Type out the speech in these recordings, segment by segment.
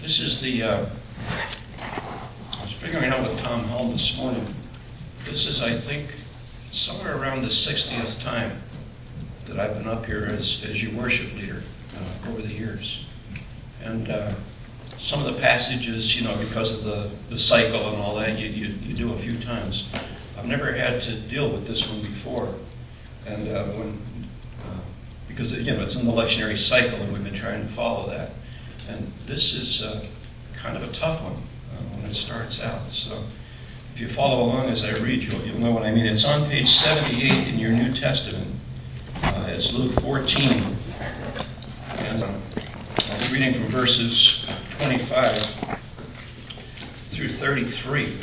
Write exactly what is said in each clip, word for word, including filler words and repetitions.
This is the, uh, I was figuring out with Tom Hall this morning. This is, I think, somewhere around the sixtieth time that I've been up here as, as your worship leader uh, over the years. And uh, some of the passages, you know, because of the, the cycle and all that, you, you, you do a few times. I've never had to deal with this one before. And uh, when, uh, because, you know, it's in the lectionary cycle and we've been trying to follow that. And this is uh, kind of a tough one uh, when it starts out. So if you follow along as I read, you'll, you'll know what I mean. It's on page seventy-eight in your New Testament. Uh, it's Luke fourteen. And uh, I'll be reading from verses twenty-five through thirty-three.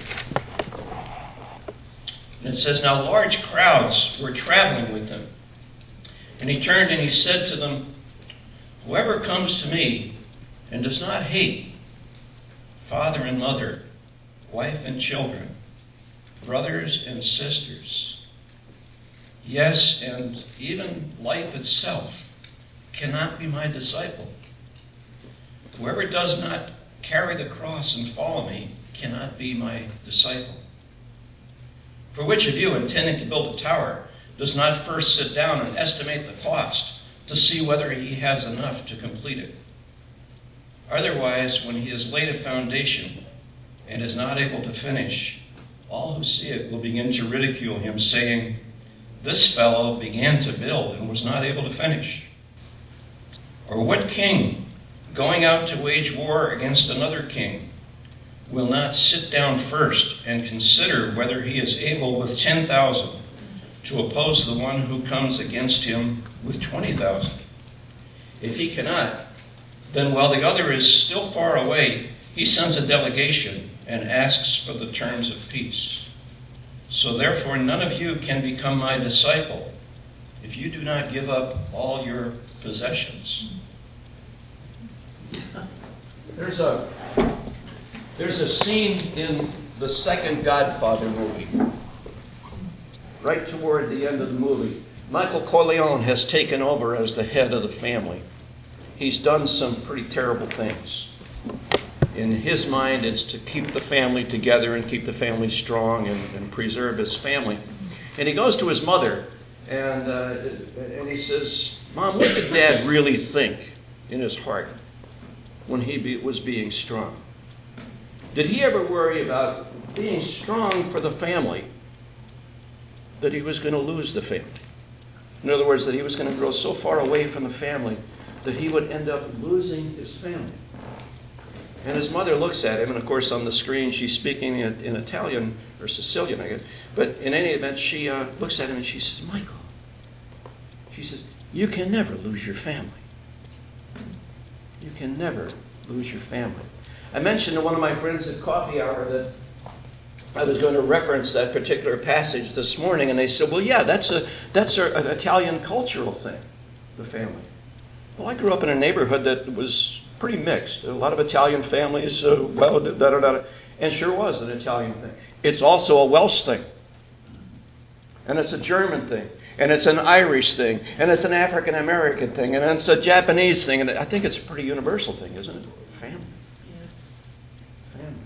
And it says, "Now large crowds were traveling with him. And he turned and he said to them, 'Whoever comes to me and does not hate father and mother, wife and children, brothers and sisters, yes, and even life itself, cannot be my disciple. Whoever does not carry the cross and follow me cannot be my disciple. For which of you, intending to build a tower, does not first sit down and estimate the cost to see whether he has enough to complete it? Otherwise, when he has laid a foundation and is not able to finish, all who see it will begin to ridicule him, saying, "This fellow began to build and was not able to finish." Or what king, going out to wage war against another king, will not sit down first and consider whether he is able with ten thousand to oppose the one who comes against him with twenty thousand? If he cannot, then while the other is still far away, he sends a delegation and asks for the terms of peace. So therefore none of you can become my disciple if you do not give up all your possessions." There's a, there's a scene in the second Godfather movie, right toward the end of the movie. Michael Corleone has taken over as the head of the family. He's done some pretty terrible things. In his mind, it's to keep the family together and keep the family strong and, and preserve his family. And he goes to his mother and, uh, and he says, "Mom, what did Dad really think in his heart when he be, was being strong? Did he ever worry about being strong for the family, that he was going to lose the family? In other words, that he was going to grow so far away from the family that he would end up losing his family?" And his mother looks at him, and of course on the screen she's speaking in, in Italian, or Sicilian, I guess. But in any event, she uh, looks at him and she says, "Michael," she says, "you can never lose your family. You can never lose your family." I mentioned to one of my friends at coffee hour that I was going to reference that particular passage this morning, and they said, "Well, yeah, that's a that's a, an Italian cultural thing, the family." Well, I grew up in a neighborhood that was pretty mixed. A lot of Italian families, uh, well, da, da, da, da, and sure was an Italian thing. It's also a Welsh thing, and it's a German thing, and it's an Irish thing, and it's an African American thing, and it's a Japanese thing, and I think it's a pretty universal thing, isn't it? Family. Yeah. Family.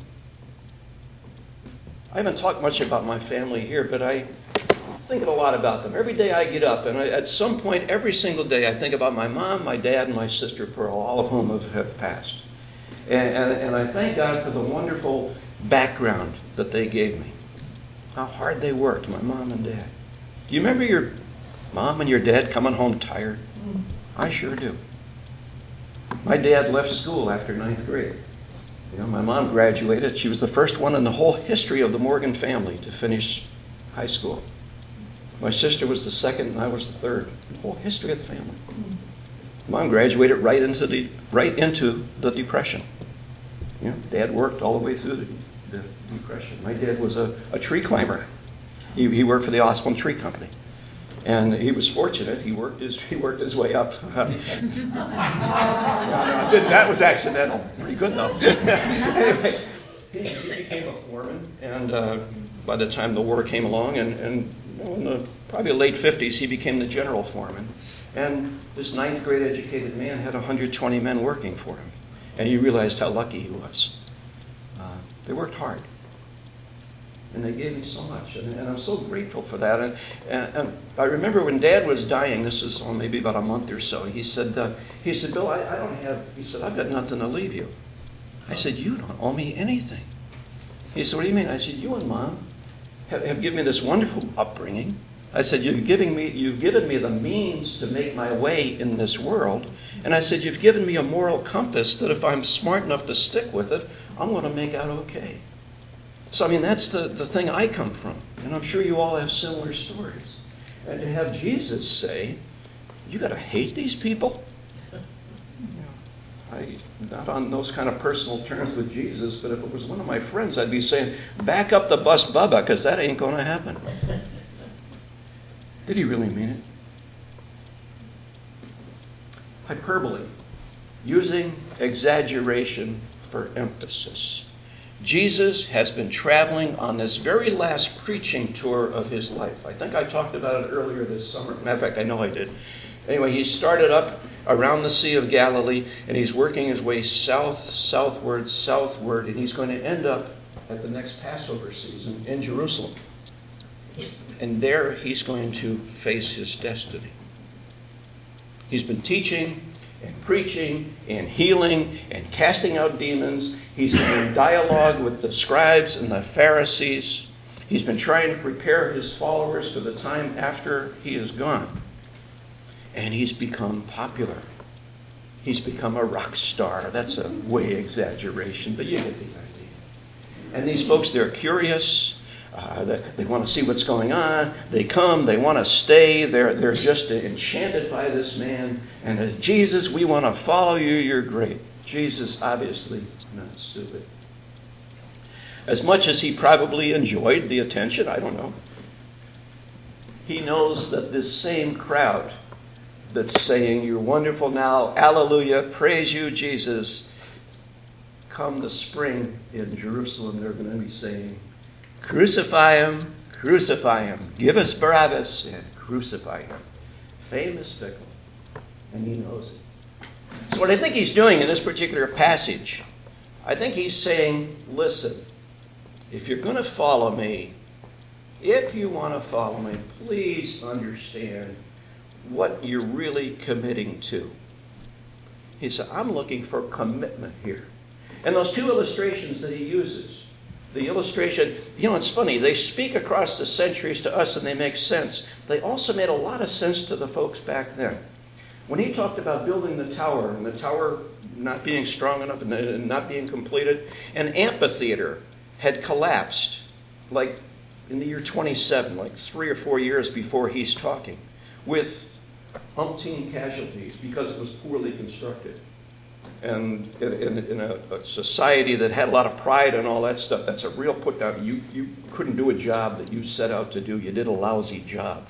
I haven't talked much about my family here, but I thinking a lot about them. Every day I get up, and I, at some point every single day I think about my mom, my dad, and my sister Pearl, all of whom have, have passed. And, and, and I thank God for the wonderful background that they gave me. How hard they worked, my mom and dad. Do you remember your mom and your dad coming home tired? I sure do. My dad left school after ninth grade. You know, my mom graduated. She was the first one in the whole history of the Morgan family to finish high school. My sister was the second, and I was the third. The whole history of the family. Mom graduated right into the right into the Depression. You know, Dad worked all the way through the, the Depression. My dad was a, a tree climber. He, he worked for the Osborne Tree Company, and he was fortunate. He worked his he worked his way up. no, no, I didn't, that was accidental. Pretty good though. Anyway, he, he became a foreman, and uh, by the time the war came along, and and in the probably late fifties, he became the general foreman. And this ninth grade educated man had one hundred twenty men working for him. And he realized how lucky he was. Uh, they worked hard. And they gave me so much. And, and I'm so grateful for that. And, and, and I remember when Dad was dying, this was oh, maybe about a month or so, he said, uh, he said, Bill, I, I don't have, he said, I've got nothing to leave you. I said, you don't owe me anything. He said, what do you mean? I said, you and Mom have, have given me this wonderful upbringing. I said, you've given me, you've given me the means to make my way in this world. And I said, you've given me a moral compass that if I'm smart enough to stick with it, I'm going to make out okay. So, I mean, that's the, the thing I come from. And I'm sure you all have similar stories. And to have Jesus say, you got to hate these people? I, not on those kind of personal terms with Jesus, but if it was one of my friends, I'd be saying, back up the bus, Bubba, because that ain't going to happen. Did he really mean it? Hyperbole. Using exaggeration for emphasis. Jesus has been traveling on this very last preaching tour of his life. I think I talked about it earlier this summer. Matter of fact, I know I did. Anyway, he started up around the Sea of Galilee, and he's working his way south, southward, southward, and he's going to end up at the next Passover season in Jerusalem. And there he's going to face his destiny. He's been teaching and preaching and healing and casting out demons. He's been in dialogue with the scribes and the Pharisees. He's been trying to prepare his followers for the time after he is gone. And he's become popular. He's become a rock star. That's a way exaggeration, but you get the idea. And these folks, they're curious. Uh, they, they want to see what's going on. They come. They want to stay. They're, they're just enchanted by this man. And uh, Jesus, we want to follow you. You're great. Jesus, obviously, not stupid. As much as he probably enjoyed the attention, I don't know, he knows that this same crowd that's saying, you're wonderful now, hallelujah, praise you, Jesus, come the spring in Jerusalem, they're going to be saying, crucify him, crucify him, give us Barabbas, and crucify him. Famous fickle, and he knows it. So what I think he's doing in this particular passage, I think he's saying, listen, if you're going to follow me, if you want to follow me, please understand what you're really committing to. He said, I'm looking for commitment here. And those two illustrations that he uses, the illustration, you know, it's funny, they speak across the centuries to us and they make sense. They also made a lot of sense to the folks back then. When he talked about building the tower, and the tower not being strong enough and not being completed, an amphitheater had collapsed, like in the year twenty-seven, like three or four years before he's talking, with umpteen casualties because it was poorly constructed. And in, in, in a, a society that had a lot of pride and all that stuff, that's a real put down. You, you couldn't do a job that you set out to do. You did a lousy job.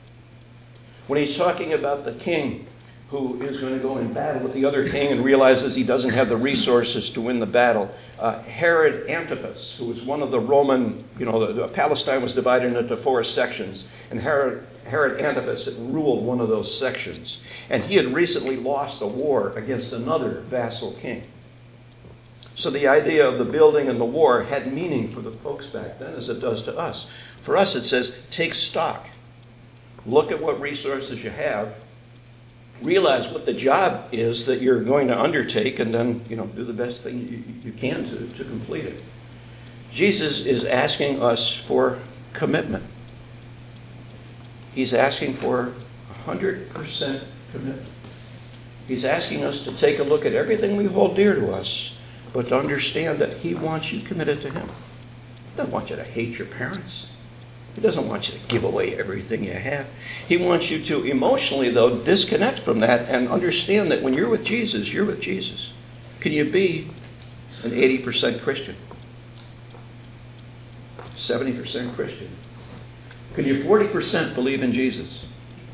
When he's talking about the king who is going to go in battle with the other king and realizes he doesn't have the resources to win the battle, uh, Herod Antipas, who was one of the Roman, you know, the, the, Palestine was divided into four sections, and Herod Herod Antipas had ruled one of those sections. And he had recently lost a war against another vassal king. So the idea of the building and the war had meaning for the folks back then as it does to us. For us it says, take stock. Look at what resources you have. Realize what the job is that you're going to undertake, and then, you know, do the best thing you, you can to, to complete it. Jesus is asking us for commitment. He's asking for one hundred percent commitment. He's asking us to take a look at everything we hold dear to us, but to understand that he wants you committed to him. He doesn't want you to hate your parents. He doesn't want you to give away everything you have. He wants you to emotionally, though, disconnect from that and understand that when you're with Jesus, you're with Jesus. Can you be an eighty percent Christian? seventy percent Christian? Can you forty percent believe in Jesus?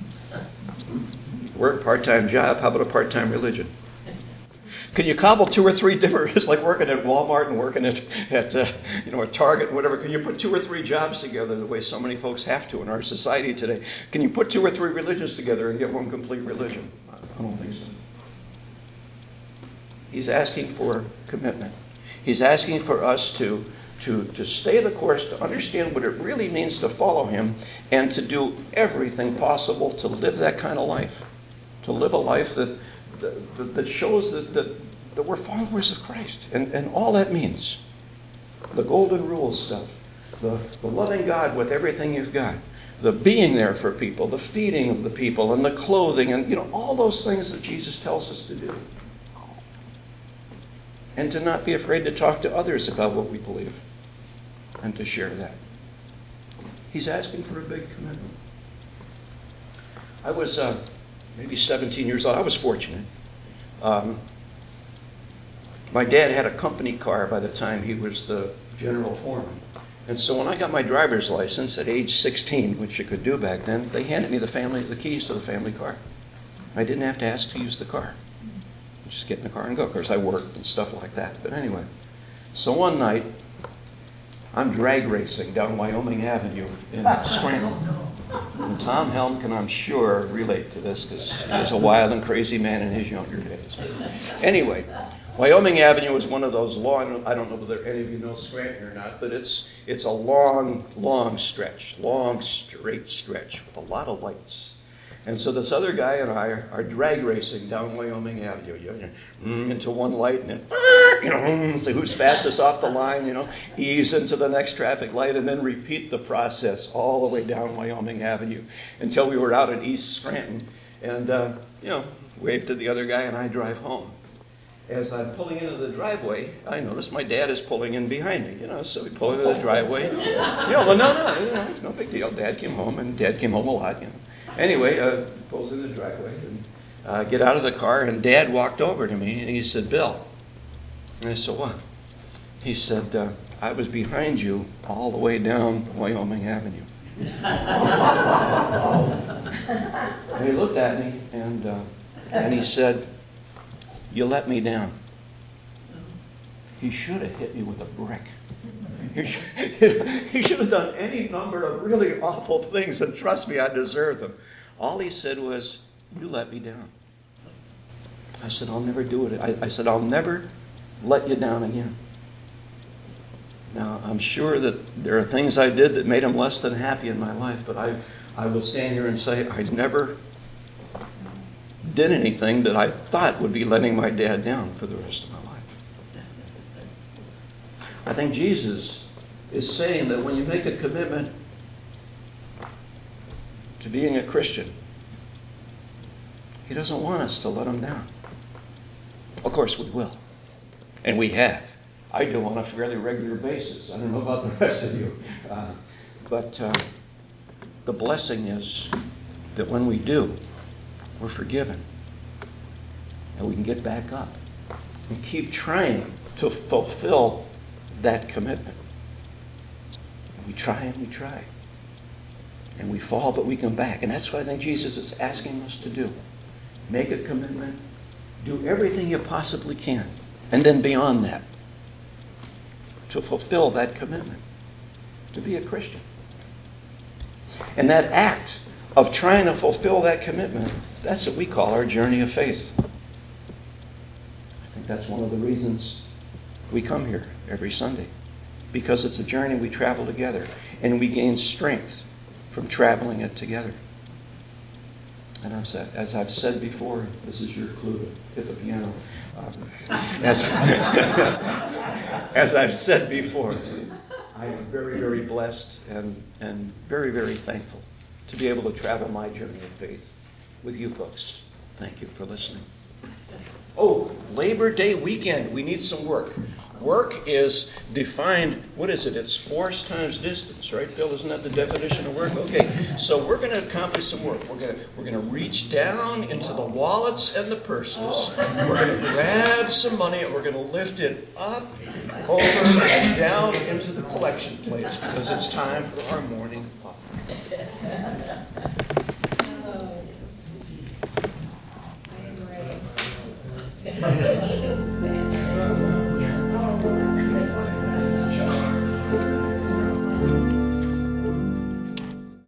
Work, part-time job, how about a part-time religion? Can you cobble two or three different, it's like working at Walmart and working at, at uh, you know, at Target, whatever. Can you put two or three jobs together the way so many folks have to in our society today? Can you put two or three religions together and get one complete religion? I don't think so. He's asking for commitment. He's asking for us to, to, to stay the course, to understand what it really means to follow him, and to do everything possible to live that kind of life. To live a life that, that, that shows that, that, that we're followers of Christ. And, and all that means. The golden rule stuff. The, the loving God with everything you've got. The being there for people. The feeding of the people. And the clothing. And, you know, all those things that Jesus tells us to do. And to not be afraid to talk to others about what we believe. And to share that. He's asking for a big commitment. I was uh, maybe seventeen years old. I was fortunate. Um, my dad had a company car by the time he was the general foreman. And so when I got my driver's license at age sixteen, which you could do back then, they handed me the family the keys to the family car. I didn't have to ask to use the car. Just get in the car and go. Of course, I worked and stuff like that. But anyway, so one night, I'm drag racing down Wyoming Avenue in Scranton. And Tom Helm can, I'm sure, relate to this because he was a wild and crazy man in his younger days. Anyway, Wyoming Avenue is one of those long, I don't know whether any of you know Scranton or not, but it's it's a long, long stretch, long, straight stretch with a lot of lights. And so this other guy and I are, are drag racing down Wyoming Avenue, you know, mm, into one light, and then, you know, mm, so who's fastest off the line, you know, ease into the next traffic light, and then repeat the process all the way down Wyoming Avenue until we were out at East Scranton, and, uh, you know, wave to the other guy, and I drive home. As I'm pulling into the driveway, I notice my dad is pulling in behind me, you know, so we pull into the driveway. You know, well, no, no, you know, no big deal. Dad came home, and Dad came home a lot, you know. Anyway, uh, pulls in the driveway and uh, get out of the car, and Dad walked over to me and he said, "Bill." And I said, "What?" He said, uh, "I was behind you all the way down Wyoming Avenue." And he looked at me and uh, and he said, "You let me down." He should have hit me with a brick. He should, he should have done any number of really awful things, and trust me, I deserve them. All he said was, "You let me down." I said, "I'll never do it." I, I said, "I'll never let you down again." Now, I'm sure that there are things I did that made him less than happy in my life, but I, I will stand here and say I never did anything that I thought would be letting my dad down for the rest of my life. I think Jesus is saying that when you make a commitment to being a Christian, he doesn't want us to let him down. Of course we will. And we have. I do on a fairly regular basis. I don't know about the rest of you. Uh, but uh, the blessing is that when we do, we're forgiven. And we can get back up and keep trying to fulfill that commitment. And we try and we try. And we fall, but we come back. And that's what I think Jesus is asking us to do. Make a commitment. Do everything you possibly can. And then beyond that, to fulfill that commitment. To be a Christian. And that act of trying to fulfill that commitment, that's what we call our journey of faith. I think that's one of the reasons we come here every Sunday. Because it's a journey we travel together. And we gain strength from traveling it together. And I've said, as I've said before, this is your clue to hit the piano. Um, as, as I've said before, I am very, very blessed and, and very, very thankful to be able to travel my journey of faith with you folks. Thank you for listening. Oh, Labor Day weekend. We need some work. Work is defined, what is it? It's force times distance, right, Bill? Isn't that the definition of work? Okay, so we're going to accomplish some work. We're going to we're going to reach down into the wallets and the purses. We're going to grab some money and we're going to lift it up, over, and down into the collection plates because it's time for our morning offering.